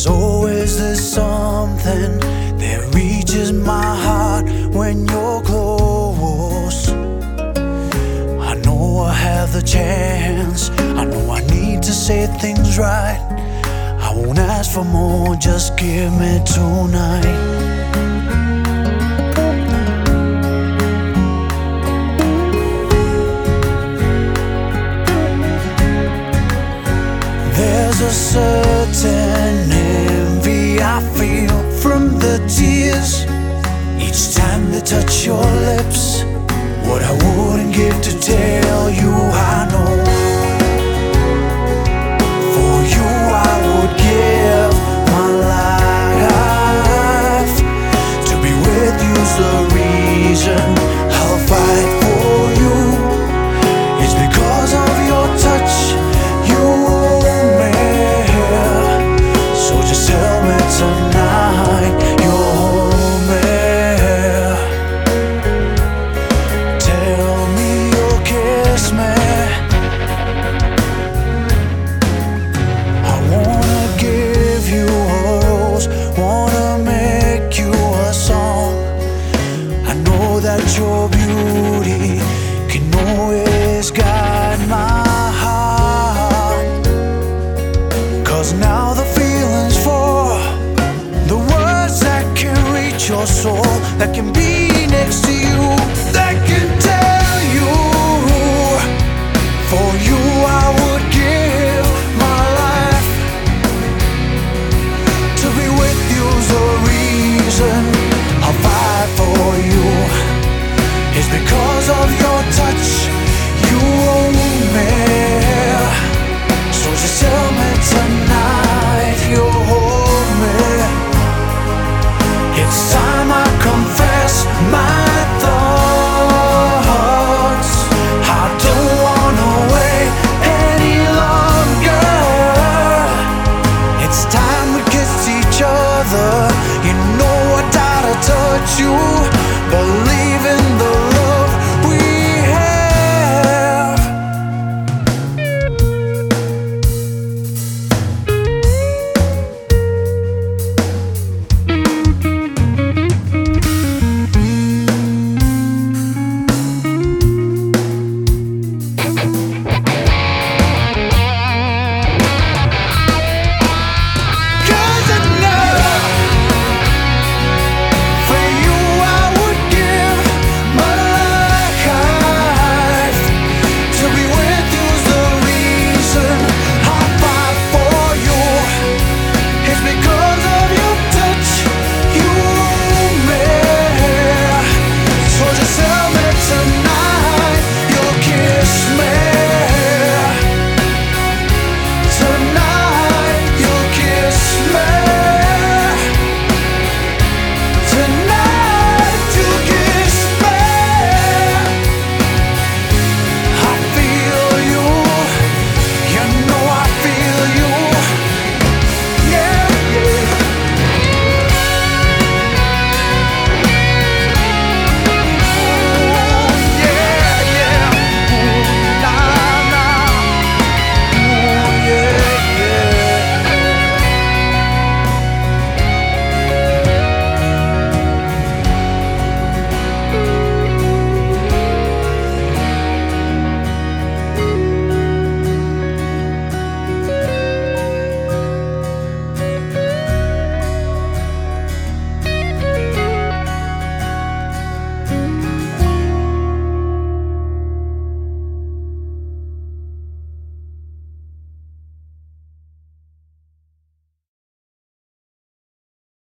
There's always this something that reaches my heart when you're close. I know I have the chance, I know I need to say things right. I won't ask for more, just give me tonight. There's a certain envy I feel from the tears each time they touch your lips. What I wouldn't give to tell you I know. For you I would give my life. To be with you's the reason I'll fight for you. It's because of your touch you tell me tonight you're home here. Tell me you'll kiss me. I wanna give you a rose, wanna make you a song. I know that your beauty can always guide my heart. 'Cause now